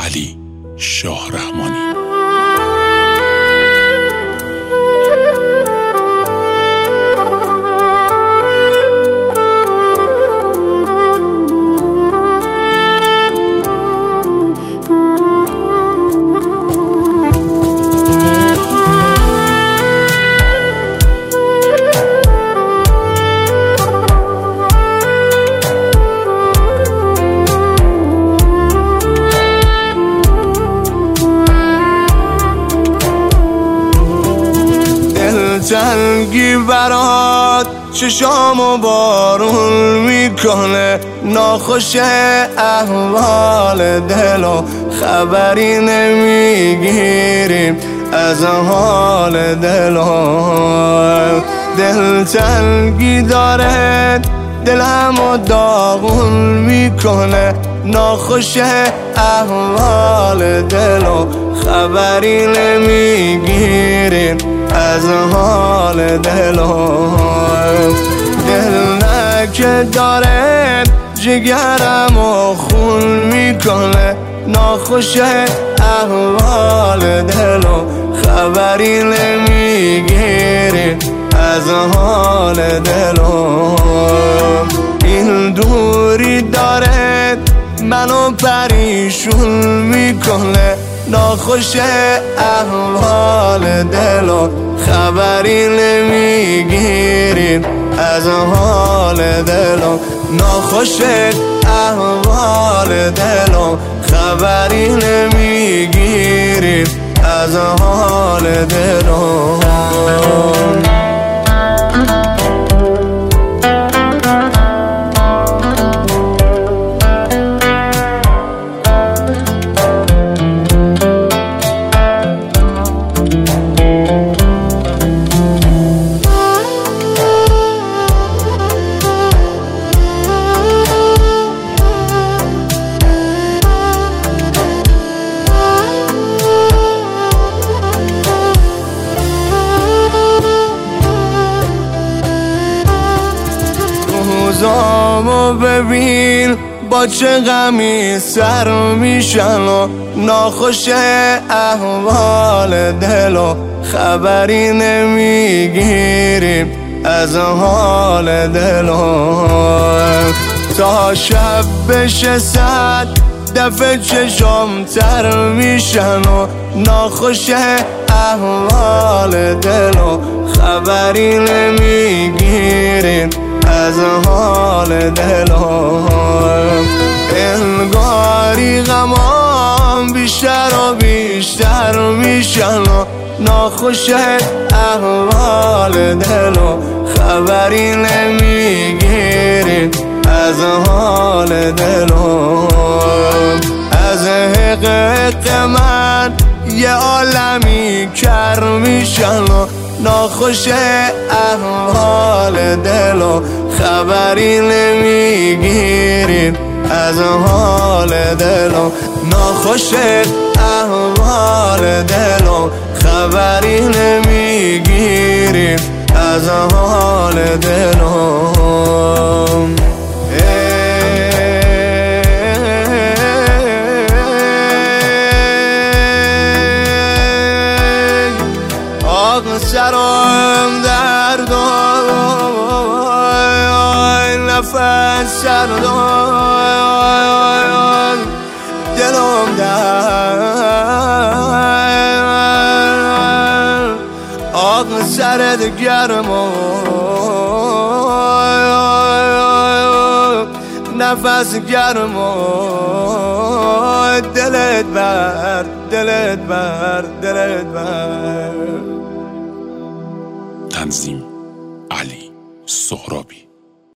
علی شاهرحمانی. تنگی برات چشامو بارون میکنه، ناخوش احوال دلو خبری نمیگیریم از حال دلو. دل تنگی داره دلمو داغون میکنه، ناخوش احوال دلو خبری نمیگیریم از حال دلو. دل داره جگرمو خون میکنه، ناخوش احوال دلو خبری نمیگیریم از حال دلو. این دوری داره منو پریشون میکنه، ناخوش احوال دلو خبری نمیگیریم از حال دلو. ناخوش احوال دلو خبری نمیگیریم از حال دلو. روزامو ببین با چه غمی سر میشن و ناخوش احوال دلو خبری نمیگیریم از حال دلو. تا شب بشه صد دفعه چشم تر میشن و ناخوش احوال دلو خبری نمیگیریم از حال دلو. انگاری غمام بیشتر و بیشتر میشن و ناخوش احوال دلو خبری نمیگیریم از حال دلو. از حق من یه عالمی کر میشن و ناخوش احوال دلو خبری نمیگیریم از حال دلو. ناخوش احوال دلو خبری نمیگیریم از حال دلو. سرم درد و نفس سرد و دلم درد، آق سرد گرم و نفس گرم و دلت بر دلت بر دلت بر. تنظیم علی سهرابی.